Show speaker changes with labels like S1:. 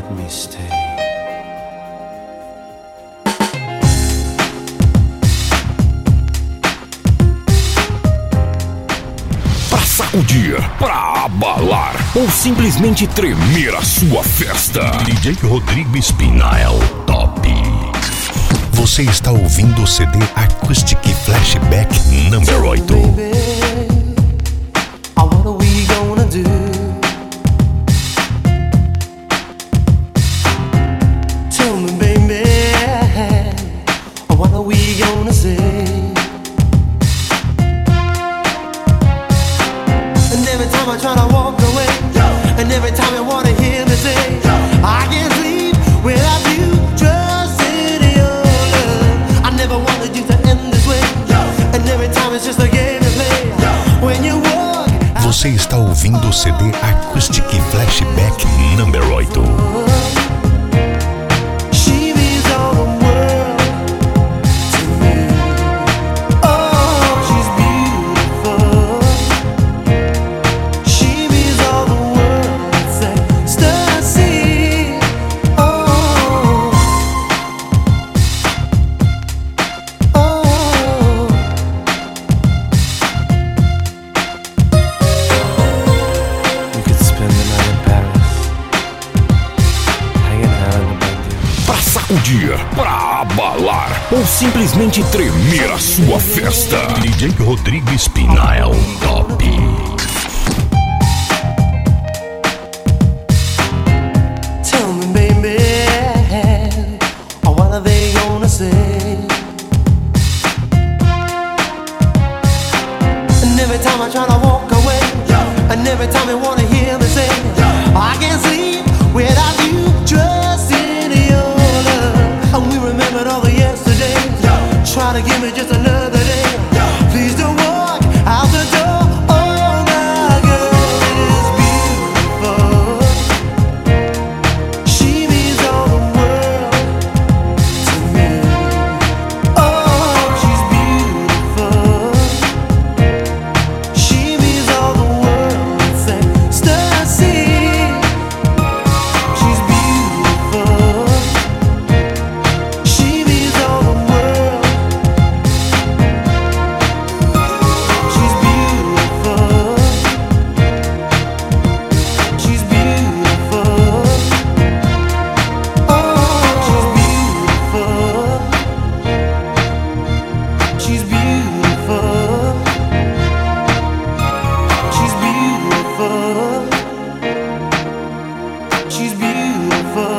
S1: me stay.
S2: Pra sacudir, pra abalar ou simplesmente tremer a sua festa, DJ Rodrigo Espina é o top. Você está ouvindo o CD Acoustic Flashback número 8.
S1: What are we gonna do? Tell me, baby, what are we gonna say? And every time I try to walk away, and every time you wanna hear me say, I can't sleep without you, just in your love. I never wanted you to end this way, and every time it's just a game to play. When you walk.
S2: Você está ouvindo o CD Acoustic Flashback número 8.
S1: She means all the world to me. Oh, she's beautiful. She means all the world. It's ecstasy. Oh, oh. We could spend the night in Paris, hanging out in the Maldives.
S2: Pra sacudir, pra abalar ou simplesmente tremer a sua festa, DJ Rodrigo Espina é o top.
S1: Tell me, baby, what are they gonna say? And every time I try to walk away, and every time you wanna hear me say, I can't sleep without you, just in your love. And we remembered all the yesterdays, try to give me just another day. Please don't walk out the door. Oh, my girl is beautiful. She means all the world to me. Oh, she's beautiful. She means all the world. It's ecstasy. She's beautiful. She means all the world. She's beautiful. She's beautiful. Oh, she's beautiful. She's beautiful. She's beautiful. She's beautiful.